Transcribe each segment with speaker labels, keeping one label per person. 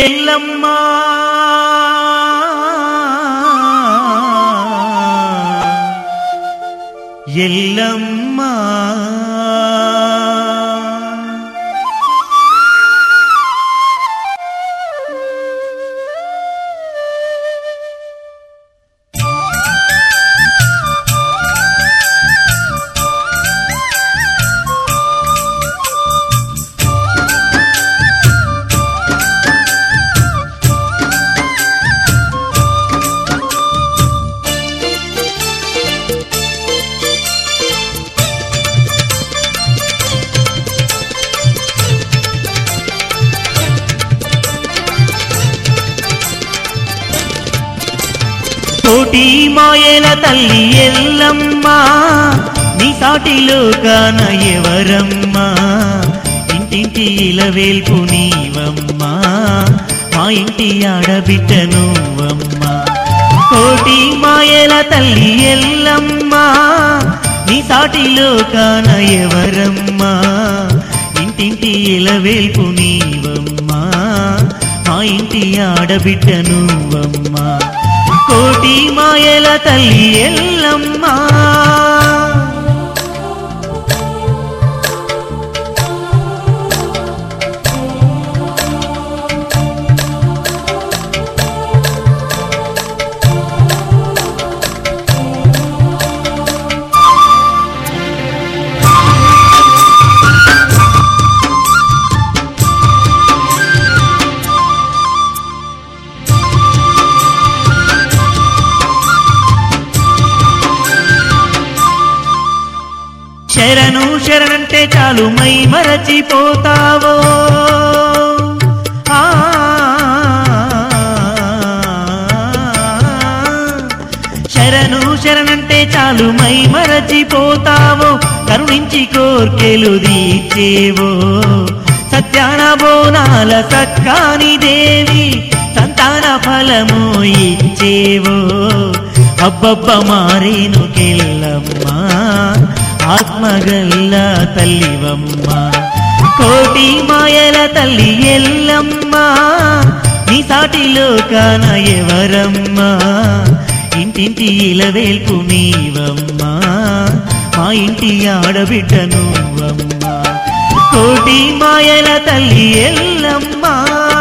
Speaker 1: ఎల్లమ్మా ఎల్లమ్మా కోటి మాయల తల్లి ఎల్లమ్మా నీ సాటిలో కాన ఎవరమ్మా ఇంటింటి ఇలవేల్పు నీవమ్మా మా ఇంటి ఆడబిడ్డ నువ్వమ్మా కోటి మాయల తల్లి ఎల్లమ్మా నీ సాటిలో కాన ఎవరమ్మా ఇంటింటి ఇలవేల్పు నీవమ్మా మా ఇంటి ఆడబిడ్డ నువ్వమ్మా కోటి మాయల తల్లి ఎల్లమ్మా శరణు శరణంటే చాలు మై మరచిపోతావో శరణు శరణంటే చాలు మై మరచిపోతావో కరుణించి కోర్కెలు తీర్చేవో సత్యాన బోనాల సక్కాని దేవి సంతాన ఫలము ఇచ్చేవో అబ్బబ్బ మారేను కెల్లమ్మా ఆత్మగల్ల తల్లివమ్మా కోటి మాయల తల్లి ఎల్లమ్మా నీ సాటిలో కాన ఎవరమ్మా ఇంటింటి ఇలవేల్పు నీవమ్మా మా ఇంటి ఆడబిడ్డ నువ్వమ్మా కోటి మాయల తల్లి ఎల్లమ్మా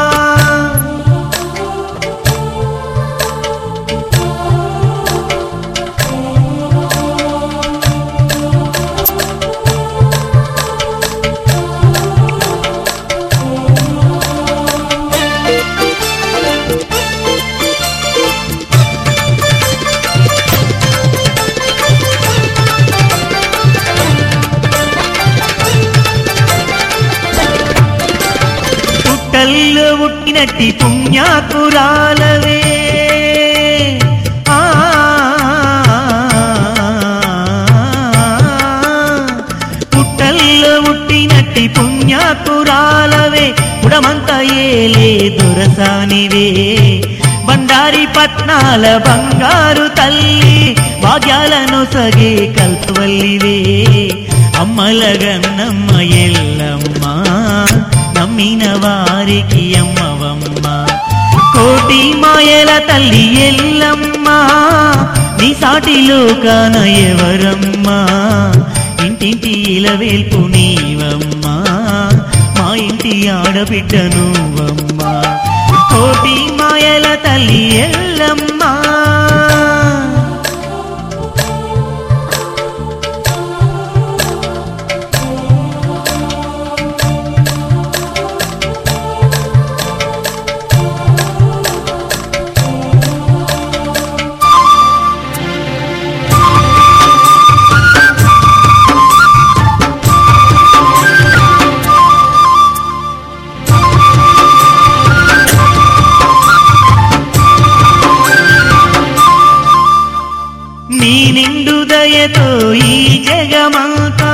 Speaker 1: పుట్టల్లో పుట్టినట్టి పుణ్యాకురాలవే పుట్టల్లో పుట్టినట్టి పుణ్యాకురాలవే పుడమంతా ఏలే దొరసానివే బండారి పట్నాల బంగారు తల్లి భాగ్యాలను సగే కల్పవల్లివే అమ్మల గన్నమ్మ ఎల్లమ్మా నమ్మిన వారికి అమ్మవమ్మా కోటి మాయల తల్లి ఎల్లమ్మా నీ సాటిలో కాన ఎవరమ్మా ఇంటింటి ఇలవేల్పు నీవమ్మా మా ఇంటి ఆడబిడ్డ నువ్వమ్మా కోటి మాయల తల్లి ఎల్లమ్మా నీ నిండు దయతో ఈ జగమంతా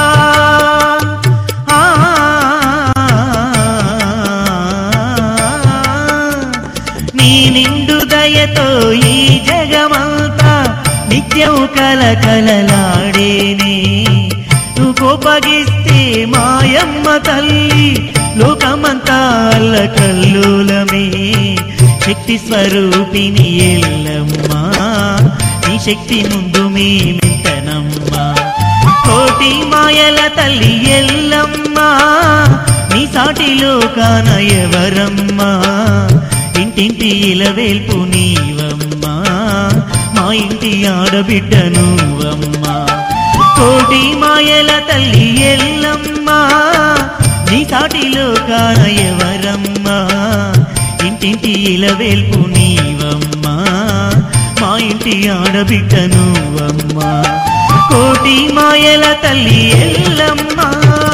Speaker 1: నీ నిండు దయతో ఈ జగమంతా నిత్యం కలకలలాడేనే నువ్వు కోపగిస్తే మాయమ్మ తల్లి లోకమంతా అల్లకల్లోలమే శక్తి స్వరూపిణి ఎల్లమ్మ నీ శక్తి ముందు మేమెంతనమ్మా కోటి మాయల తల్లి ఎల్లమ్మ నీ సాటిలో కాన ఎవరమ్మా ఇంటింటి ఇలవేల్పు నీవమ్మా మా ఇంటి ఆడబిడ్డ నువ్వమ్మా కోటి మాయల తల్లి ఎల్లమ్మ నీ సాటిలో కాన ఎవరమ్మా ఇంటింటి ఇలవేల్పు నీవమ్మా మా ఇంటి ఆడబిడ్డ నువ్వమ్మా కోటి మాయల తల్లి ఎల్లమ్మ